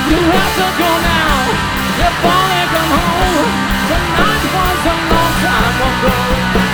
You have to go now. If only come home. Tonight was a long time ago.